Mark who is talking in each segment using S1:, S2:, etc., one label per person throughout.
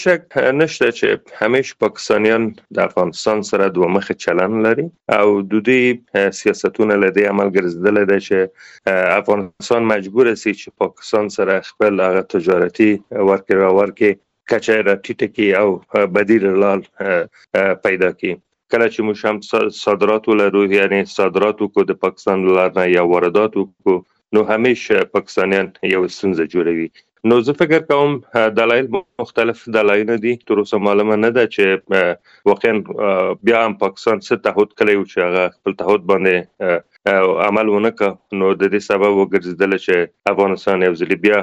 S1: شک نشته چې همیش پاکستانیان د افغانستان سره دوه مخه چلن لري او د دوی سیاستونه لدی عمل ګرځیدل دي چې افغانستان مجبور سي چې پاکستان سره خپل هغه تجارتي ورکړه کچه را ټیټه کی او بدیل لال پیدا کی. کله چې موږ هم صادرات ولرو یعنی صادرات کو د پاکستان لارنه یا واردات کو نو همیشه پاکستانیان یو ستونزه جوړوي. نو زه فکر کوم دلایل مختلف دلایل دي تر اوسه معلومه نه ده چې واقعا بیا هم پاکستان څه تعهد کړی چې هغه خپل تعهد باندې عمل ونکړ نو د دې سبب وګرځیدل چې افغانستان یو ځل بیا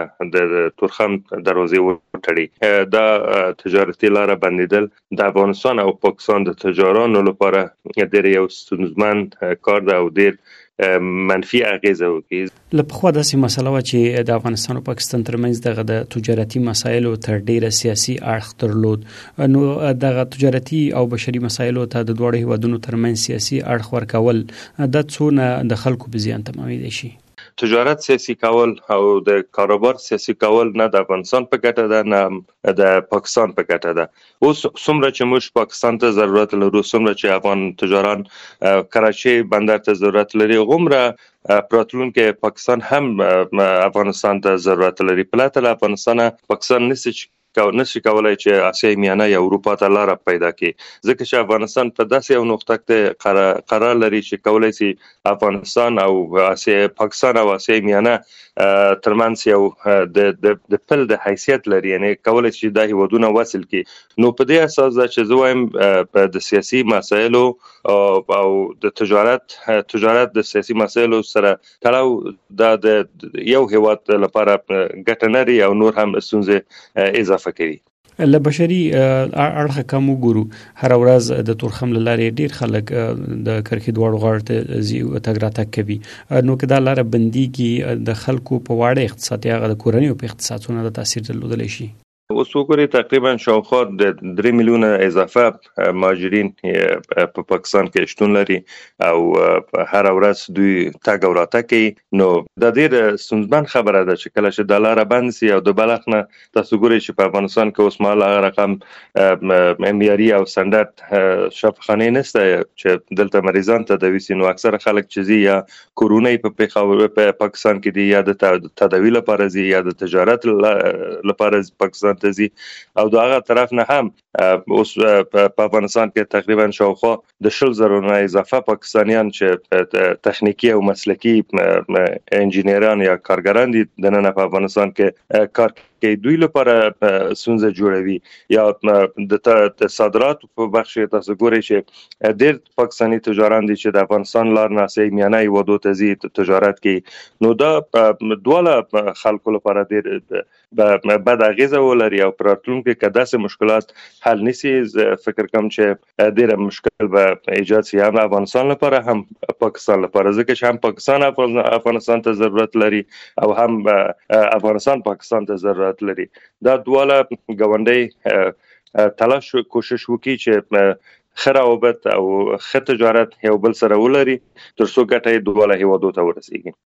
S1: د تورخم دروازې وټړي. دا تجارتي لار بندیدل د افغانستان او پاکستان د تجارانو لپاره ډېر یو ستونزمن کار ده او ډېر منفي اغیزه وکړي.
S2: لپاره داسې مسله و چې د افغانستان او پاکستان ترمنځ دغه د تجارتي مسایلو تر ډیره سیاسي اړخ درلود. نو دغه تجارتي او بشري مسایلو ته د دوه هیوادونو ترمنځ سیاسي اړخ ورکول د څونه د خلکو په زیان تمامېدای شي.
S1: تجارت سیاسي کول او د کاروبار سیاسي کول نه د افغانستان په ګټه ده نه د پاکستان په ګټه ده. اوس څومره چې موږ پاکستان ته ضرورت لرو څومره چې افغان تجاران کراچي بندر ته ضرورت لري غومره پراتلونکو پاکستان هم افغانستان ته ضرورت لري. پلاته افغانستان پاکستان نشي کولای چې اسیا میانه یا اروپا ته لار پیدا کړي ځکه چې افغانستان په داسې یو نقطه کې قرار لري چې کولای شي افغانستان او اسیا پاکستان او اسیا میانه ترمنځ یو د پل د حیثیت لري یعنی کولای شي د هیوادونو وصل کړي. نو په دې اساس چې زه وایم د سیاسي مسایلو او د تجارت د سیاسي مسایلو سره تړاو د یو هیواد لپاره ګټه نه لري او نور هم ستونزې اضافه کوي.
S2: له بشري اړخه کوم ګورو هر ورځ د تورخم لارې ډیر خلک د کرخي دوړ غړ زی او تګراتک کوي. نو کدا لار بنديږي د خلکو په واړه اقتصادي هغه د کورنۍ په اقتصادونه د تاثیر درلودل شي.
S1: اوس وګورئ تقریبا شاوخوا د 3 میلیونه اضافه مهاجرین په پاکستان کې شتون لري او هر ورځ دوی تګ او راتګ کوي. نو د دې ستونزمن خبره ده چې کله چې دلار بند سي او د بلخ نه تاسو ګورئ چې په افغانستان کې اوس مال هغه رقم معیاري او سټنډرد شفاخانه نشته چې دلته مریضان ته د وسینو اکثر خلک چې یا کورونی په پاکستان کې دي یا د تداوی لپاره دي یا د تجارت لپاره پاکستان تزي او دغه طرف نه هم اوس په افغانستان کې تقریبا شاوخوا د 10,000 نه اضافه پاکستانیان چې تخنیکی او مسلکی انجینران یا کارګران دي د نن په افغانستان کې کار کوي. دوی لپاره سونزه جوړوي یا د صادرات په بخش تاسو ګورئ چې ډېر پاکستاني تجاران دي چې د افغانستان لار ناسي میانه ودو تزي تجارت کوي. نو دا دواله خلکو لپاره ډېر بد اغیزه ولري او پراتلونکو کې داسې مشکلات حل نشي. فکر کوم چې ډېر مشکل به ایجاد شي هم افغانستان لپاره هم پاکستان لپاره ځکه چې هم پاکستان افغانستان ته ضرورت لري او هم افغانستان پاکستان ته ضرورت لري. دا دواله غونډي تلاش کوشش وکړي چې خراوبت او خط تجارت یو بل سره ولري تر څو ګټه دواله هیوادو ته ورسیږي.